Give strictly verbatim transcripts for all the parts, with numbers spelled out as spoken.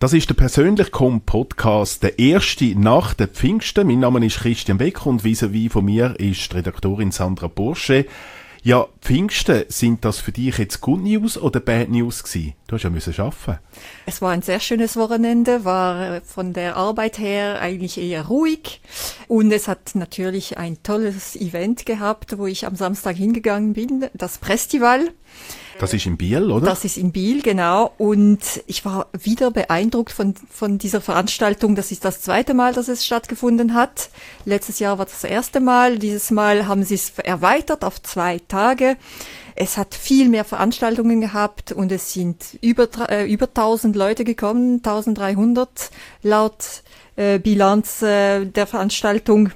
Das ist der «Persönlich komm» Podcast, der erste nach den Pfingsten. Mein Name ist Christian Beck und vis-à-vis von mir ist die Redaktorin Sandra Bursche. Ja, Pfingsten, sind das für dich jetzt Good News oder Bad News gewesen? Du hast ja müssen arbeiten. Es war ein sehr schönes Wochenende, war von der Arbeit her eigentlich eher ruhig und es hat natürlich ein tolles Event gehabt, wo ich am Samstag hingegangen bin, das Prestival. Das ist in Biel, oder? Das ist in Biel, genau. Und ich war wieder beeindruckt von, von dieser Veranstaltung. Das ist das zweite Mal, dass es stattgefunden hat. Letztes Jahr war das erste Mal. Dieses Mal haben sie es erweitert auf zwei Tage. Es hat viel mehr Veranstaltungen gehabt und es sind über, äh, über tausend Leute gekommen, eintausenddreihundert laut äh, Bilanz äh, der Veranstaltung.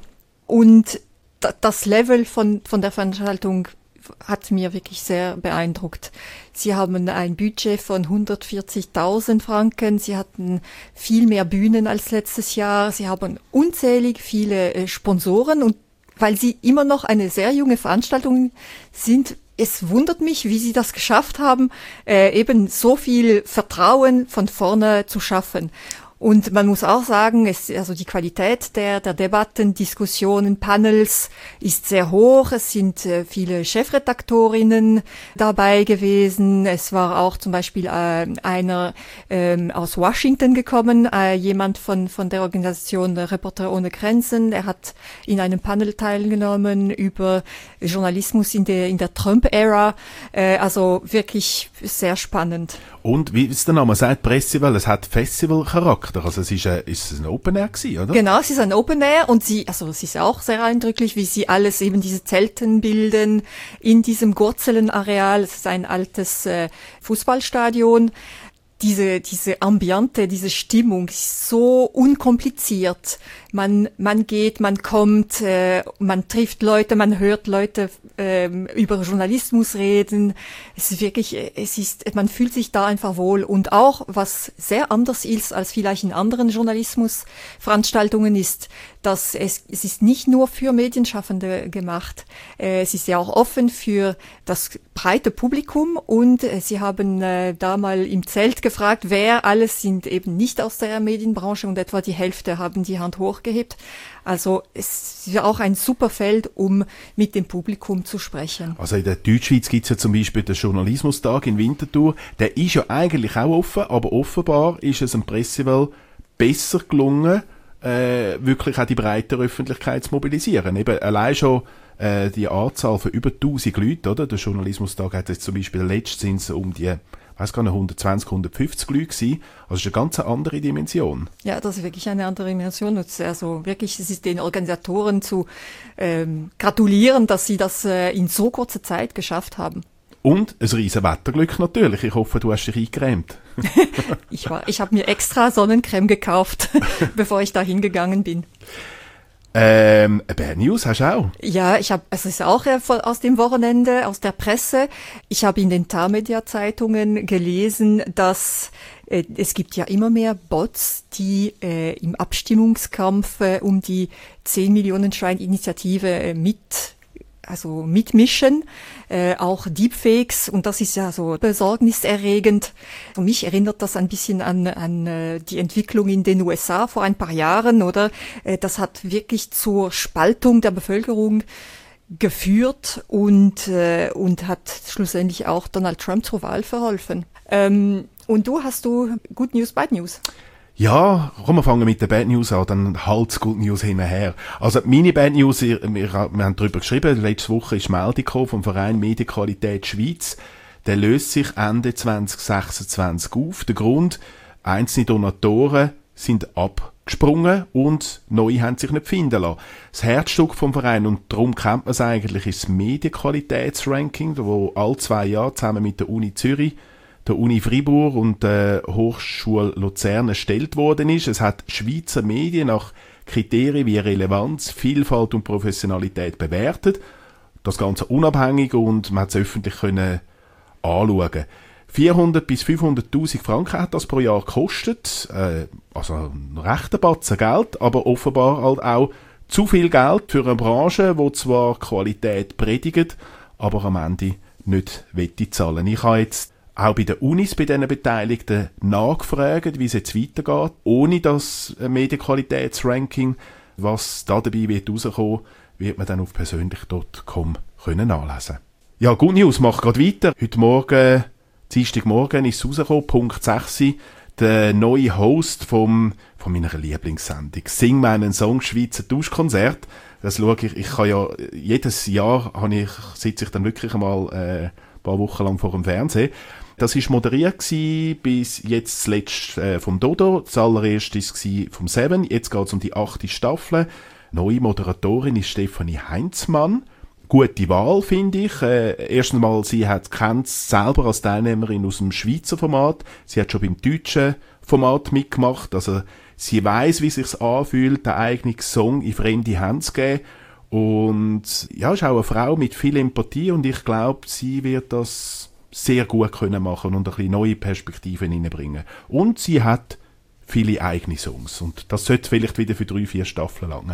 Und d- das Level von, von der Veranstaltung hat mir wirklich sehr beeindruckt. Sie haben ein Budget von hundertvierzigtausend Franken. Sie hatten viel mehr Bühnen als letztes Jahr. Sie haben unzählig viele äh, Sponsoren und weil sie immer noch eine sehr junge Veranstaltung sind, es wundert mich, wie sie das geschafft haben, äh, eben so viel Vertrauen von vorne zu schaffen. Und man muss auch sagen, es, also die Qualität der, der Debatten, Diskussionen, Panels ist sehr hoch. Es sind äh, viele Chefredaktorinnen dabei gewesen. Es war auch zum Beispiel äh, einer ähm, aus Washington gekommen, äh, jemand von, von der Organisation Reporter ohne Grenzen. Er hat in einem Panel teilgenommen über Journalismus in der, in der Trump-Ära. Äh, also wirklich sehr spannend. Und wie es der Name sagt, Prestival, es hat Festivalcharakter. Also es ist, ein, ist es ein Open Air gewesen, oder? Genau, es ist ein Open Air und sie, also es ist auch sehr eindrücklich, wie sie alles eben diese Zelten bilden in diesem Gurtzelen-Areal. Es ist ein altes äh, Fußballstadion. Diese, diese Ambiente, diese Stimmung ist so unkompliziert. Man, man geht, man kommt, äh, man trifft Leute, man hört Leute äh, über Journalismus reden. Es ist wirklich, es ist, man fühlt sich da einfach wohl. Und auch, was sehr anders ist als vielleicht in anderen Journalismusveranstaltungen ist, dass es, es ist nicht nur für Medienschaffende gemacht. Äh, es ist ja auch offen für das breite Publikum und äh, sie haben äh, da mal im Zelt gefragt, wer alles sind eben nicht aus der Medienbranche und etwa die Hälfte haben die Hand hochgehebt. Also es ist ja auch ein super Feld, um mit dem Publikum zu sprechen. Also in der Deutschschweiz gibt es ja zum Beispiel den Journalismustag in Winterthur. Der ist ja eigentlich auch offen, aber offenbar ist es am Prestival besser gelungen, äh, wirklich auch die breite Öffentlichkeit zu mobilisieren. Eben allein schon äh, die Anzahl von über tausend Leuten, oder? Der Journalismustag hat jetzt zum Beispiel letztens um die ich weiss gar nicht, hundertzwanzig, hundertfünfzig Leute gewesen. Also es ist eine ganz andere Dimension. Ja, das ist wirklich eine andere Dimension. Also wirklich, es ist den Organisatoren zu ähm, gratulieren, dass sie das äh, in so kurzer Zeit geschafft haben. Und ein riesen Wetterglück natürlich. Ich hoffe, du hast dich eingecremt. ich war, ich habe mir extra Sonnencreme gekauft, bevor ich da hingegangen bin. Ähm, Bad News hast du auch? Ja, ich habe, es ist auch aus dem Wochenende, aus der Presse. Ich habe in den Tamedia-Zeitungen gelesen, dass äh, es gibt ja immer mehr Bots, die äh, im Abstimmungskampf äh, um die zehn Millionen Schwein-Initiative äh, mit also mitmischen, äh, auch Deepfakes, und das ist ja so besorgniserregend. Für mich erinnert das ein bisschen an, an äh, die Entwicklung in den U S A vor ein paar Jahren, oder? Äh, das hat wirklich zur Spaltung der Bevölkerung geführt und, äh, und hat schlussendlich auch Donald Trump zur Wahl verholfen. Ähm, und du, hast du Good News, Bad News? Ja, komm, wir fangen mit der Bad News an, dann halt's Good News hinterher. Also, meine Bad News, wir, wir haben darüber geschrieben, letzte Woche ist Meldung gekommen vom Verein Medienqualität Schweiz. Der löst sich Ende zwanzig sechsundzwanzig auf. Der Grund, einzelne Donatoren sind abgesprungen und neue haben sich nicht finden lassen. Das Herzstück vom Verein, und darum kennt man es eigentlich, ist das Medienqualitätsranking, wo alle zwei Jahre zusammen mit der Uni Zürich, der Uni Fribourg und der Hochschule Luzern erstellt worden ist. Es hat Schweizer Medien nach Kriterien wie Relevanz, Vielfalt und Professionalität bewertet. Das Ganze unabhängig, und man hat es öffentlich können anschauen. vierhundert bis fünfhunderttausend Franken hat das pro Jahr gekostet. Äh, also ein rechter Batzen Geld, aber offenbar halt auch zu viel Geld für eine Branche, die zwar Qualität predigt, aber am Ende nicht wette zahlen. Ich habe jetzt auch bei den Unis, bei diesen Beteiligten nachgefragt, wie es jetzt weitergeht, ohne das Medienqualitätsranking. Was da dabei wird rauskommen, wird man dann auf persönlich Punkt com können nachlesen. Ja, Good News macht gerade weiter. Heute Morgen, Dienstagmorgen ist es rausgekommen, Punkt sechs, der neue Host vom, von meiner Lieblingssendung. Sing meinen Song, Schweizer Tauschkonzert. Das schaue ich, ich kann ja, jedes Jahr habe ich, sitze ich dann wirklich einmal äh, ein paar Wochen lang vor dem Fernsehen. Das war moderiert gewesen, bis jetzt zuletzt äh, vom Dodo. Das allererste war vom Seven. Jetzt geht es um die achte Staffel. Neue Moderatorin ist Stefanie Heinzmann. Gute Wahl, finde ich. Äh, erstens mal, sie hat kennt selber als Teilnehmerin aus dem Schweizer Format. Sie hat schon beim deutschen Format mitgemacht. Also sie weiss, wie es sich anfühlt, den eigenen Song in fremde Hände zu geben. Und ja, ist auch eine Frau mit viel Empathie und ich glaube, sie wird das sehr gut können machen und ein bisschen neue Perspektiven hineinbringen. Und sie hat viele eigene Songs und das sollte vielleicht wieder für drei, vier Staffeln lange.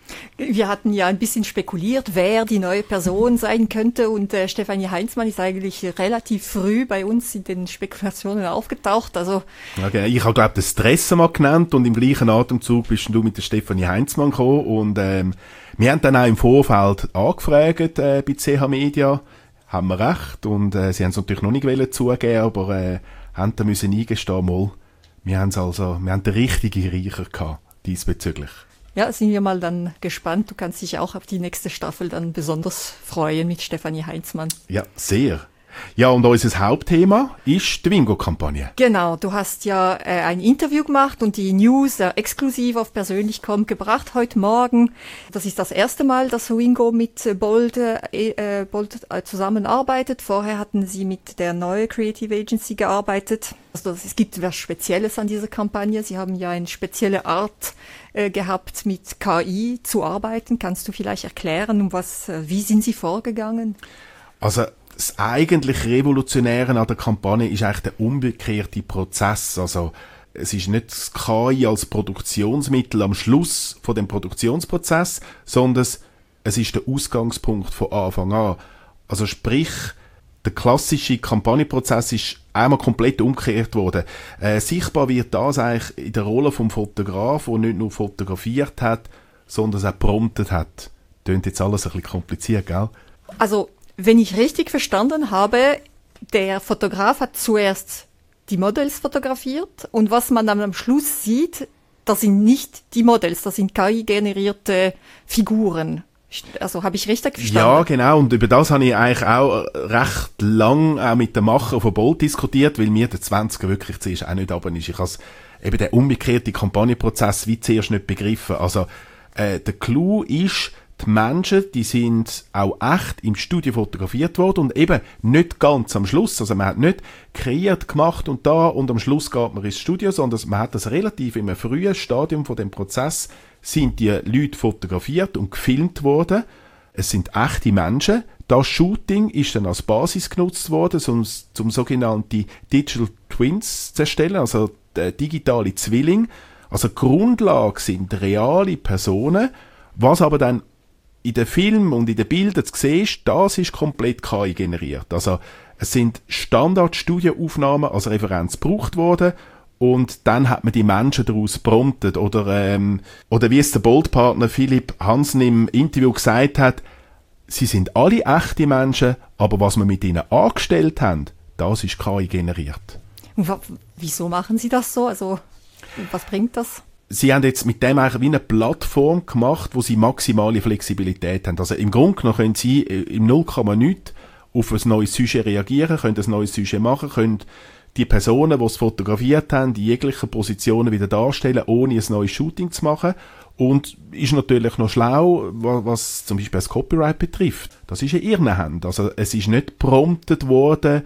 Wir hatten ja ein bisschen spekuliert, wer die neue Person sein könnte und äh, Stefanie Heinzmann ist eigentlich relativ früh bei uns in den Spekulationen aufgetaucht. Also okay, ich habe glaube den Stress mal genannt und im gleichen Atemzug bist du mit der Stefanie Heinzmann gekommen und ähm, wir haben dann auch im Vorfeld angefragt äh, bei C H Media, haben wir recht und äh, sie haben es natürlich noch nicht wollen zugeben, aber äh, haben da müssen eingestehen, mal, wir haben also, wir haben den richtigen Reicher gehabt diesbezüglich. Ja, sind wir mal dann gespannt. Du kannst dich auch auf die nächste Staffel dann besonders freuen mit Stefanie Heinzmann. Ja, sehr. Ja, und unser Hauptthema ist die Wingo-Kampagne. Genau, du hast ja äh, ein Interview gemacht und die News äh, exklusiv auf persönlich kommt gebracht heute Morgen. Das ist das erste Mal, dass Wingo mit äh, Bold, äh, Bold äh, zusammenarbeitet. Vorher hatten sie mit der neuen Creative Agency gearbeitet. Also das, es gibt was Spezielles an dieser Kampagne. Sie haben ja eine spezielle Art äh, gehabt, mit K I zu arbeiten. Kannst du vielleicht erklären, um was, äh, wie sind sie vorgegangen? Also das eigentlich Revolutionäre an der Kampagne ist eigentlich der umgekehrte Prozess. Also es ist nicht das K I als Produktionsmittel am Schluss von dem Produktionsprozess, sondern es ist der Ausgangspunkt von Anfang an. Also sprich, der klassische Kampagnenprozess ist einmal komplett umgekehrt worden. Äh, sichtbar wird das eigentlich in der Rolle vom Fotograf, der nicht nur fotografiert hat, sondern auch promptet hat. Tönt jetzt alles ein bisschen kompliziert, gell? Also wenn ich richtig verstanden habe, der Fotograf hat zuerst die Models fotografiert und was man dann am Schluss sieht, das sind nicht die Models, das sind K I-generierte Figuren. Also habe ich richtig verstanden? Ja, genau. Und über das habe ich eigentlich auch recht lang auch mit dem Macher von Bold diskutiert, weil mir der zwanziger wirklich zuerst auch nicht runter ist. Ich habe eben den umgekehrten Kampagnenprozess wie zuerst nicht begriffen. Also äh, der Clou ist, die Menschen, die sind auch echt im Studio fotografiert worden und eben nicht ganz am Schluss. Also man hat nicht kreiert, gemacht und da und am Schluss geht man ins Studio, sondern man hat das relativ in einem frühen Stadium von dem Prozess sind die Leute fotografiert und gefilmt worden. Es sind echte Menschen. Das Shooting ist dann als Basis genutzt worden, um zum sogenannten Digital Twins zu erstellen, also der digitale Zwilling. Also die Grundlage sind reale Personen, was aber dann in den Filmen und in den Bildern zu sehen ist, das ist komplett K I generiert. Also es sind Standard-Studioaufnahmen als Referenz gebraucht worden und dann hat man die Menschen daraus promptet oder, ähm, oder wie es der Bold-Partner Philipp Hansen im Interview gesagt hat, sie sind alle echte Menschen, aber was wir mit ihnen angestellt haben, das ist K I generiert. Und w- wieso machen sie das so? Also was bringt das? Sie haben jetzt mit dem eigentlich wie eine Plattform gemacht, wo sie maximale Flexibilität haben. Also im Grunde genommen können sie im null Komma nichts auf ein neues Sujet reagieren, können ein neues Sujet machen, können die Personen, die es fotografiert haben, die jeglichen Positionen wieder darstellen, ohne ein neues Shooting zu machen. Und ist natürlich noch schlau, was, was zum Beispiel das Copyright betrifft. Das ist in ihren Händen. Also es ist nicht promptet worden,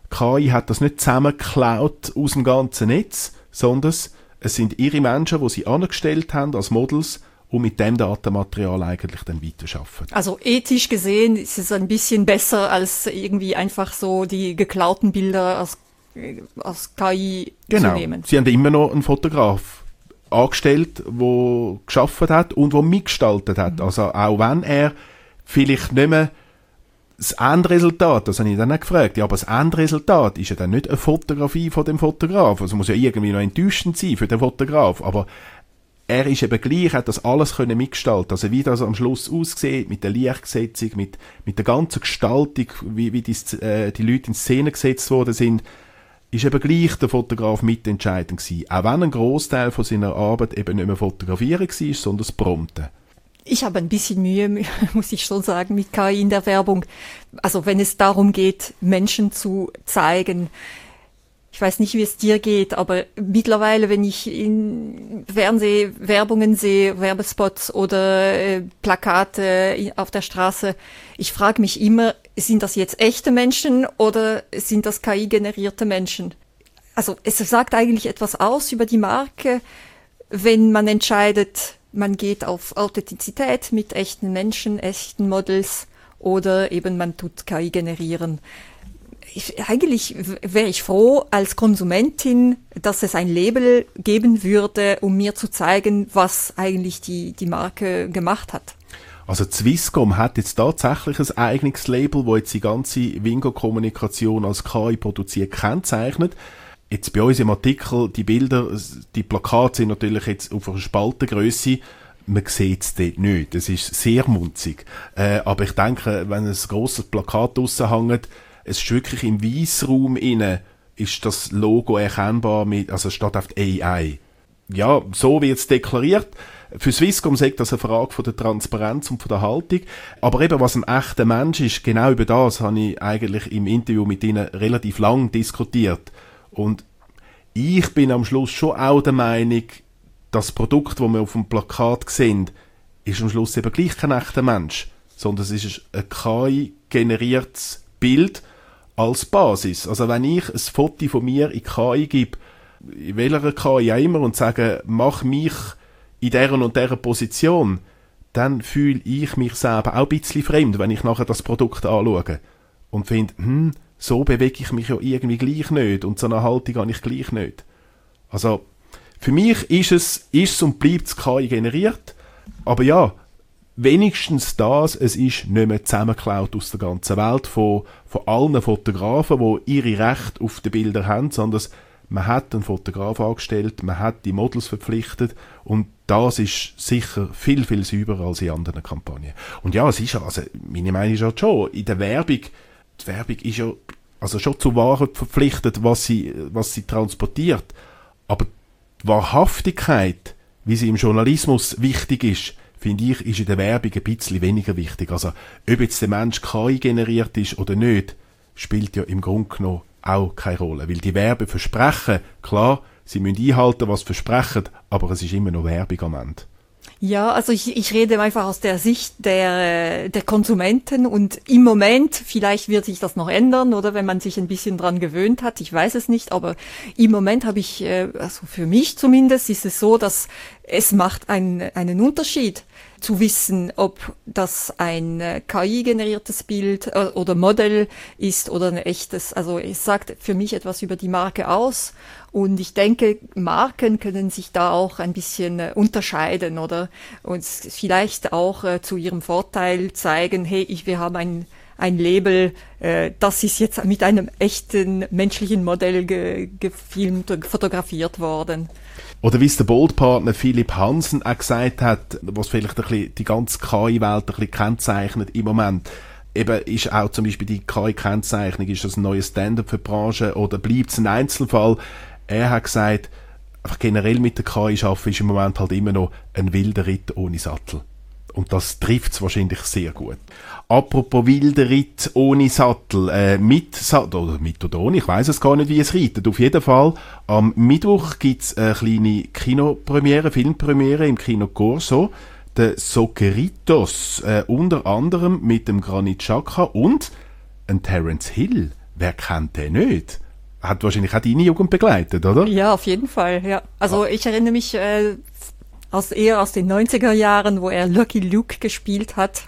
K I hat das nicht zusammengeklaut aus dem ganzen Netz, sondern es sind ihre Menschen, die sie angestellt haben als Models und mit dem Datenmaterial eigentlich dann weiterarbeiten. Also ethisch gesehen ist es ein bisschen besser, als irgendwie einfach so die geklauten Bilder aus, aus K I genau. zu nehmen. Sie haben immer noch einen Fotograf angestellt, der gearbeitet hat und der mitgestaltet hat. Mhm. Also auch wenn er vielleicht nicht mehr das Endresultat, das habe ich dann auch gefragt, ja, aber das Endresultat ist ja dann nicht eine Fotografie von dem Fotograf. Also muss ja irgendwie noch enttäuschend sein für den Fotograf, aber er ist eben gleich, hat das alles können mitgestalten. Also wie das am Schluss aussieht, mit der Lichtsetzung, mit, mit der ganzen Gestaltung, wie, wie die, äh, die Leute in Szene gesetzt worden sind, ist eben gleich der Fotograf mitentscheidend gewesen. Auch wenn ein Großteil von seiner Arbeit eben nicht mehr fotografieren war, sondern das Prompten. Ich habe ein bisschen Mühe, muss ich schon sagen, mit K I in der Werbung. Also wenn es darum geht, Menschen zu zeigen. Ich weiß nicht, wie es dir geht, aber mittlerweile, wenn ich in Fernsehwerbungen sehe, Werbespots oder äh, Plakate auf der Straße, ich frage mich immer, sind das jetzt echte Menschen oder sind das K I-generierte Menschen? Also es sagt eigentlich etwas aus über die Marke, wenn man entscheidet, man geht auf Authentizität mit echten Menschen, echten Models oder eben man tut K I generieren. Ich, eigentlich wäre ich froh als Konsumentin, dass es ein Label geben würde, um mir zu zeigen, was eigentlich die, die Marke gemacht hat. Also Swisscom hat jetzt tatsächlich ein eigenes Label, das jetzt die ganze Wingo-Kommunikation als K I produziert kennzeichnet. Jetzt bei uns im Artikel, die Bilder, die Plakate sind natürlich jetzt auf einer Spaltengrösse. Man sieht es dort nicht. Es ist sehr munzig. Äh, aber ich denke, wenn ein grosses Plakat draussen hängt, es ist wirklich im Weissraum inne, ist das Logo erkennbar mit, also es steht auf A I. Ja, so wird es deklariert. Für Swisscom sagt das eine Frage von der Transparenz und von der Haltung. Aber eben, was ein echter Mensch ist, genau über das habe ich eigentlich im Interview mit ihnen relativ lang diskutiert. Und ich bin am Schluss schon auch der Meinung, das Produkt, das wir auf dem Plakat sehen, ist am Schluss eben gleich kein echter Mensch, sondern es ist ein K I-generiertes Bild als Basis. Also wenn ich ein Foto von mir in K I gebe, in welcher K I auch immer, und sage, mach mich in dieser und dieser Position, dann fühle ich mich selber auch ein bisschen fremd, wenn ich nachher das Produkt anschaue und finde, hm, so bewege ich mich ja irgendwie gleich nicht und so eine Haltung habe ich gleich nicht. Also für mich ist es, ist es und bleibt es K I generiert, aber ja, wenigstens das, es ist nicht mehr zusammengeklaut aus der ganzen Welt von, von allen Fotografen, die ihre Rechte auf den Bildern haben, sondern man hat einen Fotograf angestellt, man hat die Models verpflichtet und das ist sicher viel, viel sauberer als in anderen Kampagnen. Und ja, es ist ja, also meine Meinung ist ja schon, in der Werbung, die Werbung ist ja also schon zu Wahrheit verpflichtet, was sie, was sie transportiert. Aber die Wahrhaftigkeit, wie sie im Journalismus wichtig ist, finde ich, ist in der Werbung ein bisschen weniger wichtig. Also, ob jetzt der Mensch K I generiert ist oder nicht, spielt ja im Grunde genommen auch keine Rolle. Weil die Werbeversprechen, klar, sie müssen einhalten, was versprechen, aber es ist immer noch Werbung am Ende. Ja, also ich, ich rede einfach aus der Sicht der, der Konsumenten und im Moment, vielleicht wird sich das noch ändern oder wenn man sich ein bisschen dran gewöhnt hat, ich weiß es nicht, aber im Moment habe ich, also für mich zumindest ist es so, dass es macht einen, einen Unterschied zu wissen, ob das ein K I-generiertes Bild oder Modell ist oder ein echtes. Also es sagt für mich etwas über die Marke aus und ich denke, Marken können sich da auch ein bisschen unterscheiden oder uns vielleicht auch äh, zu ihrem Vorteil zeigen, hey, ich, wir haben ein ein Label, äh, das ist jetzt mit einem echten menschlichen Modell ge- gefilmt und fotografiert worden. Oder wie es der Bold-Partner Philipp Hansen auch gesagt hat, was vielleicht ein bisschen die ganze K I-Welt ein bisschen kennzeichnet im Moment, eben ist auch zum Beispiel die K I-Kennzeichnung, ist das ein neues Standard für die Branche oder bleibt es ein Einzelfall? Er hat gesagt, einfach generell mit der K I arbeiten ist im Moment halt immer noch ein wilder Ritt ohne Sattel. Und das trifft es wahrscheinlich sehr gut. Apropos wilder Ritt ohne Sattel, äh, mit Sattel, oder mit oder ohne, ich weiss es gar nicht, wie es reitet. Auf jeden Fall, am Mittwoch gibt's eine kleine Kinopremiere, Filmpremiere im Kino Corso. Der Soqueritos, äh, unter anderem mit dem Granit Xhaka und ein Terence Hill. Wer kennt den nicht? Hat wahrscheinlich auch deine Jugend begleitet, oder? Ja, auf jeden Fall, ja. Also ich erinnere mich äh, aus eher aus den neunziger Jahren, wo er Lucky Luke gespielt hat.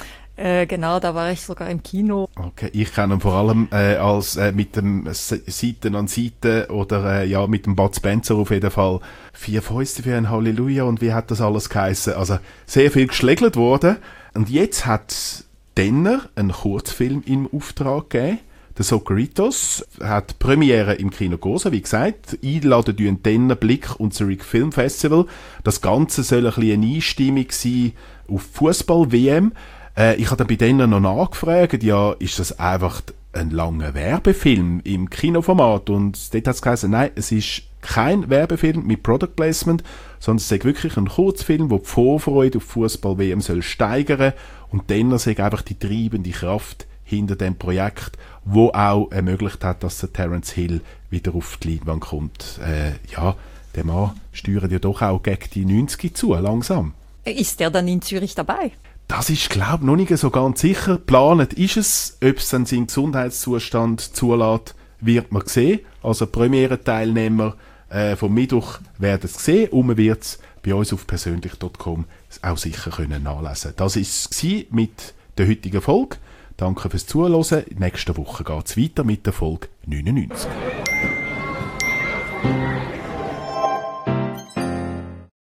Äh, genau, da war ich sogar im Kino. Okay, ich kenne ihn vor allem äh, als äh, mit dem Seiten an Seite oder äh, ja mit dem Bud Spencer auf jeden Fall. Vier Fäuste für ein Halleluja und wie hat das alles geheissen? Also sehr viel geschlägelt worden. Und jetzt hat Denner einen Kurzfilm im Auftrag gegeben. Der Socaritos hat Premiere im Kino Gosa, wie gesagt. Einladen tun Denner, Blick und Zurich Film Festival. Das Ganze soll ein bisschen eine Einstimmung sein auf Fußball-W M. Äh, ich habe dann bei Denner noch nachgefragt, ja, ist das einfach ein langer Werbefilm im Kinoformat? Und dort hat es geheißen, nein, es ist kein Werbefilm mit Product Placement, sondern es ist wirklich ein Kurzfilm, der die Vorfreude auf Fußball-W M soll steigern. Und Denner ist einfach die treibende Kraft hinter dem Projekt, wo auch ermöglicht hat, dass der Terence Hill wieder auf die Leinwand kommt. Äh, ja, der Mann steuert ja doch auch gegen die neunziger zu, langsam. Ist der dann in Zürich dabei? Das ist, glaube ich, noch nicht so ganz sicher. Geplant ist es, ob es dann seinen Gesundheitszustand zulässt, wird man sehen. Also Premiere-Teilnehmer äh, vom Mittwoch werden es sehen und man wird es bei uns auf persönlich punkt com auch sicher können nachlesen. Das war es mit der heutigen Folge. Danke fürs Zuhören. Nächste Woche geht es weiter mit der Folge neunundneunzig.